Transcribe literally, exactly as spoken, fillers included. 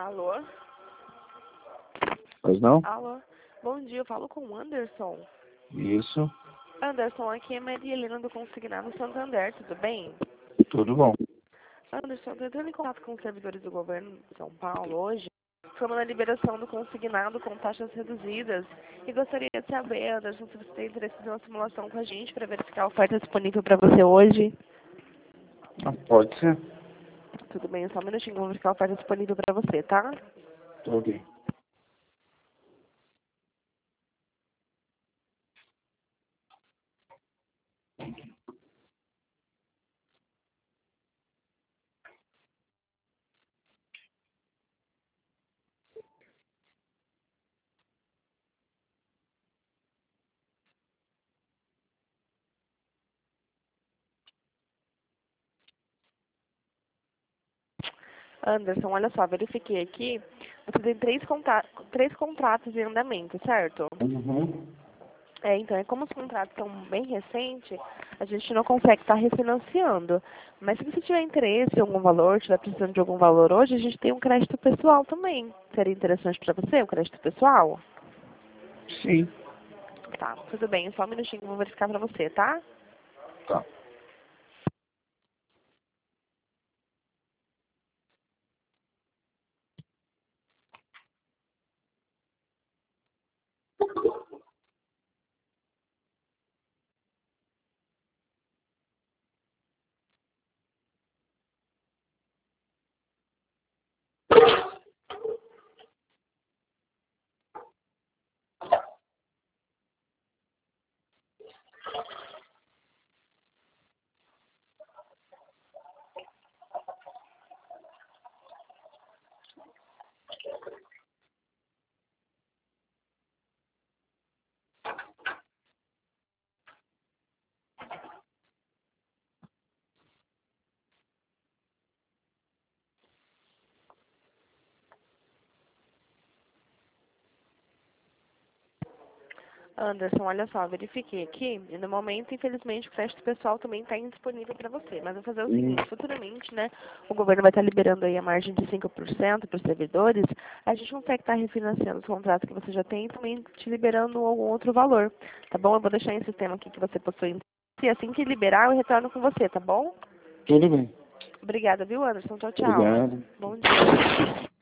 Alô? Pois não? Alô? Bom dia, eu falo com o Anderson. Isso, Anderson, aqui é Maria Helena do Consignado Santander, tudo bem? tudo bom. Anderson, estou entrando em contato com os servidores do governo de São Paulo hoje, informando a liberação do consignado com taxas reduzidas. E gostaria de saber, Anderson, se você tem interesse em uma simulação com a gente para verificar a oferta disponível para você hoje. Ah, pode ser. Tudo bem, só um minutinho, vou verificar a oferta disponível para você, tá? Tô ok. Anderson, olha só, verifiquei aqui, você tem três, conta três contratos em andamento, certo? Uhum. É, então, é como os contratos são bem recentes, a gente não consegue estar refinanciando. Mas se você tiver interesse em algum valor, estiver precisando de algum valor hoje, a gente tem um crédito pessoal também. Seria interessante para você o crédito pessoal? Sim. Tá, tudo bem, só um minutinho que eu vou verificar para você, tá? Tá. Anderson, olha só, verifiquei aqui, e no momento, infelizmente, o crédito pessoal também está indisponível para você. Mas vou fazer o Hum. seguinte, futuramente, né, o governo vai estar liberando aí a margem de cinco por cento para os servidores, a gente consegue estar refinanciando os contratos que você já tem e também te liberando algum outro valor, tá bom? Eu vou deixar em sistema aqui que você possui, e assim que liberar, eu retorno com você, tá bom? Tudo bem. Obrigada, viu, Anderson? Tchau, tchau. Obrigado. Bom dia.